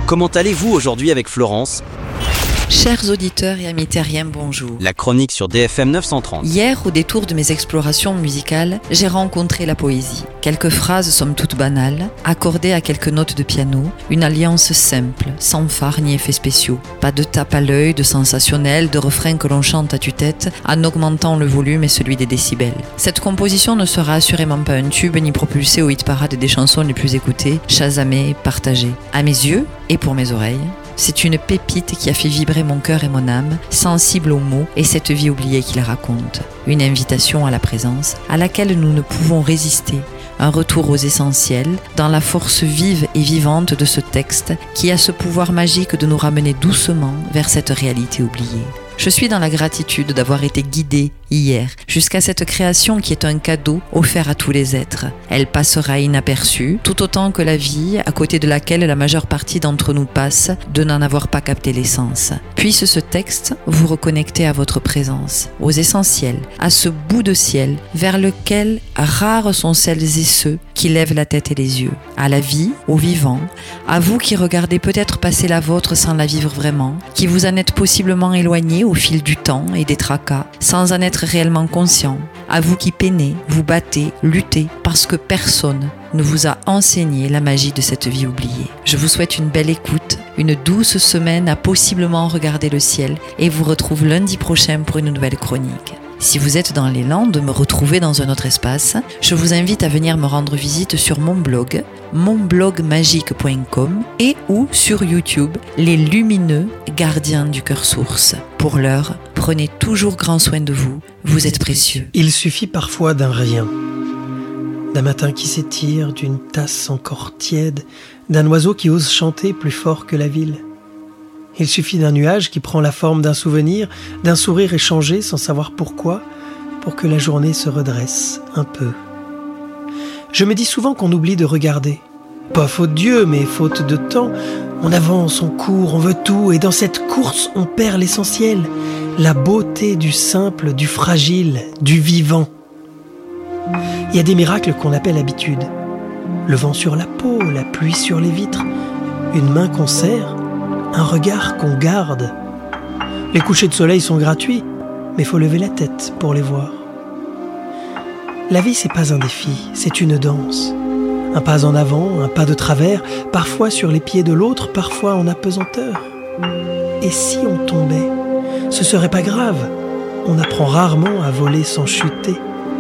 Comment allez-vous aujourd'hui avec Florence ? Chers auditeurs et amis terriens, bonjour. La chronique sur DFM 930. Hier, au détour de mes explorations musicales, j'ai rencontré la poésie. Quelques phrases somme toute banales, accordées à quelques notes de piano, une alliance simple, sans phare ni effets spéciaux. Pas de tape à l'œil, de sensationnel, de refrain que l'on chante à tue-tête, en augmentant le volume et celui des décibels. Cette composition ne sera assurément pas un tube, ni propulsée au hit-parade des chansons les plus écoutées, chasamées, partagées. À mes yeux, et pour mes oreilles, c'est une pépite qui a fait vibrer mon cœur et mon âme, sensible aux mots et cette vie oubliée qu'il raconte. Une invitation à la présence, à laquelle nous ne pouvons résister. Un retour aux essentiels, dans la force vive et vivante de ce texte qui a ce pouvoir magique de nous ramener doucement vers cette réalité oubliée. Je suis dans la gratitude d'avoir été guidée hier jusqu'à cette création qui est un cadeau offert à tous les êtres. Elle passera inaperçue, tout autant que la vie à côté de laquelle la majeure partie d'entre nous passe, de n'en avoir pas capté l'essence. Puisse ce texte vous reconnecter à votre présence, aux essentiels, à ce bout de ciel vers lequel rares sont celles et ceux qui lèvent la tête et les yeux. À la vie, aux vivants, à vous qui regardez peut-être passer la vôtre sans la vivre vraiment, qui vous en êtes possiblement éloigné au fil du temps et des tracas, sans en être réellement conscient, à vous qui peinez, vous battez, luttez, parce que personne ne vous a enseigné la magie de cette vie oubliée. Je vous souhaite une belle écoute, une douce semaine à possiblement regarder le ciel et vous retrouve lundi prochain pour une nouvelle chronique. Si vous êtes dans l'élan de me retrouver dans un autre espace, je vous invite à venir me rendre visite sur mon blog, monblogmagique.com et ou sur YouTube, les lumineux gardiens du cœur source. Pour l'heure, prenez toujours grand soin de vous, vous êtes précieux. Il suffit parfois d'un rien, d'un matin qui s'étire, d'une tasse encore tiède, d'un oiseau qui ose chanter plus fort que la ville. Il suffit d'un nuage qui prend la forme d'un souvenir, d'un sourire échangé sans savoir pourquoi, pour que la journée se redresse un peu. Je me dis souvent qu'on oublie de regarder. Pas faute Dieu, mais faute de temps. On avance, on court, on veut tout, et dans cette course, on perd l'essentiel. La beauté du simple, du fragile, du vivant. Il y a des miracles qu'on appelle habitude. Le vent sur la peau, la pluie sur les vitres, une main qu'on serre, un regard qu'on garde. Les couchers de soleil sont gratuits, mais faut lever la tête pour les voir. La vie, c'est pas un défi, c'est une danse. Un pas en avant, un pas de travers, parfois sur les pieds de l'autre, parfois en apesanteur. Et si on tombait, ce serait pas grave. On apprend rarement à voler sans chuter.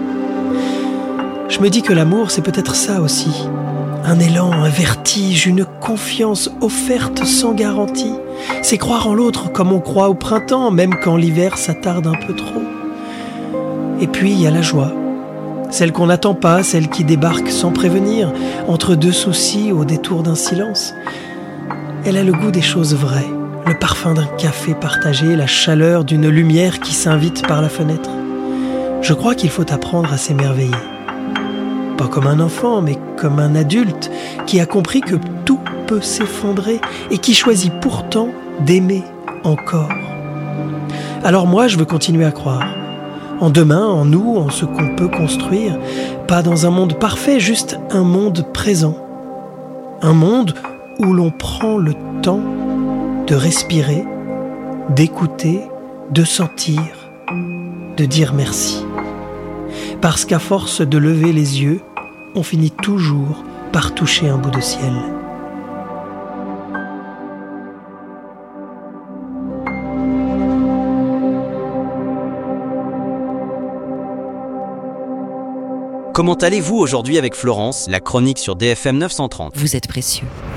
Je me dis que l'amour, c'est peut-être ça aussi. Un élan, un vertige, une confiance offerte sans garantie. C'est croire en l'autre comme on croit au printemps, même quand l'hiver s'attarde un peu trop. Et puis il y a la joie, celle qu'on n'attend pas, celle qui débarque sans prévenir, entre deux soucis au détour d'un silence. Elle a le goût des choses vraies, le parfum d'un café partagé, la chaleur d'une lumière qui s'invite par la fenêtre. Je crois qu'il faut apprendre à s'émerveiller. Pas comme un enfant, mais comme un adulte qui a compris que tout peut s'effondrer et qui choisit pourtant d'aimer encore. Alors moi, je veux continuer à croire. En demain, en nous, en ce qu'on peut construire. Pas dans un monde parfait, juste un monde présent. Un monde où l'on prend le temps de respirer, d'écouter, de sentir, de dire merci. Parce qu'à force de lever les yeux, on finit toujours par toucher un bout de ciel. Comment allez-vous aujourd'hui avec Florence ? La chronique sur DFM 930. Vous êtes précieux.